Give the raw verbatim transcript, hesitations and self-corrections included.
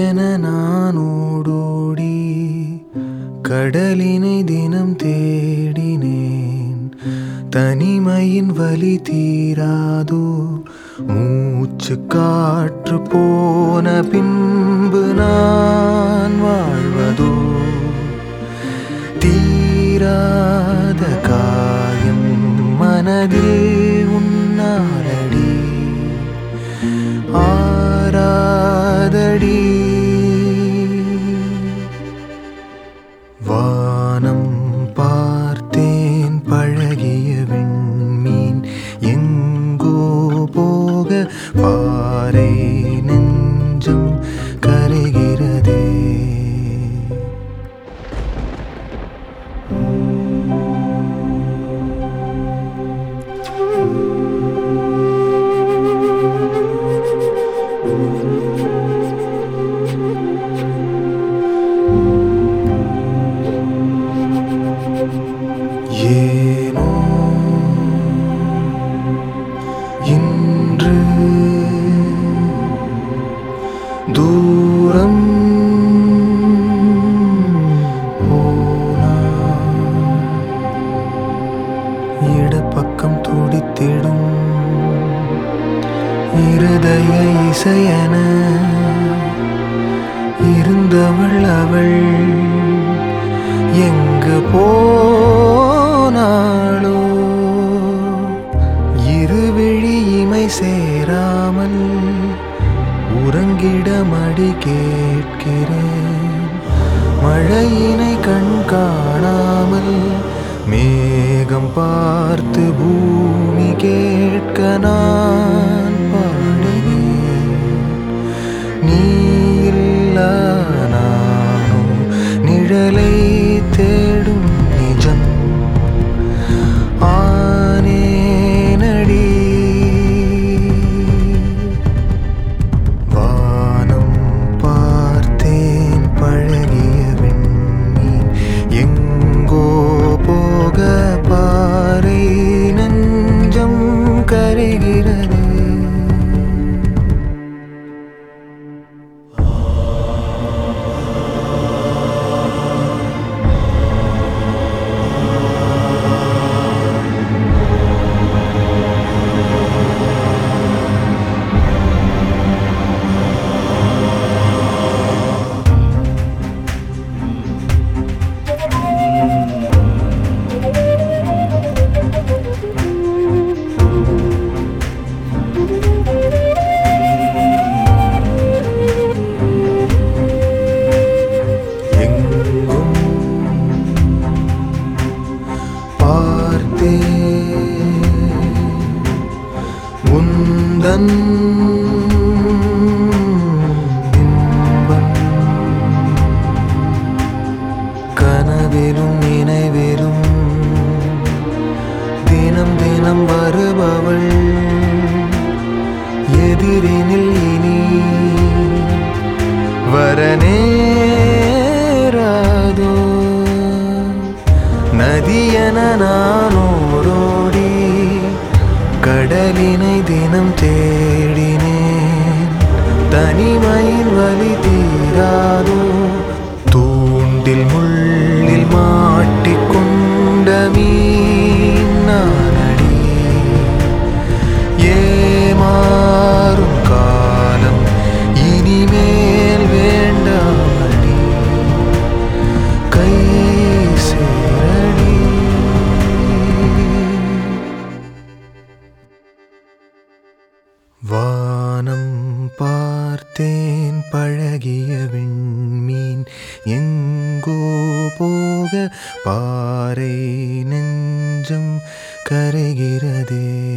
நதியென நான் ஓடோடி கடலினை தினம் தேடினேன். தனிமையின் வலி தீராதோ, மூச்சு காற்று போன பின்பு நான் வாழ்வதோ? தீராத காயம் மனதில் உன்னாலடி ஆராதடி. வானம் பார்த்தேன் பழகிய விண்மீன் எங்கோ போக பாறை நெஞ்சம் கரைகிறதே. ஏனோ இன்று தூரம் போனான். இடப்பக்கம் துடித்திடும் இருதய இசையென இருந்தவள் அவள் எங்கு போனாளோ? இருவிழி இமை சேராமல் உறங்கிட மடி கேட்கிறேன். மழையினை கண் காணாமல் மேகம் பார்த்து பூமி கேட்க நான் பாடினேன். நீ இல்லா நானோ நிழலை தேடும் நிஜம் ஆனேனடி. வானம் பார்த்தேன் பழகிய விண்மீன் எங்கோ போக பாறை நெஞ்சம் கரைகிறது. உந்தன் இன்பம் கனவிலும் நினைவிலும் தினம் தினம் வருபவள் எதிரினில் இனி வரநேராதோ? நதியென நான் ஓடோடி கடலினை தினம் தேடினேன். தனிமையின் வலி தீராதோ, தூண்டில் முள்ளில் மாட்டிக்கொண்ட மீன் நானடி. ஏமாறும் காலம் இனிமேல் வேண்டாமடி, கை சேரடி. வானம் பார்த்தேன் பழகிய விண்மீன் எங்கோ போக பாறை நெஞ்சம் கரைகிறதே.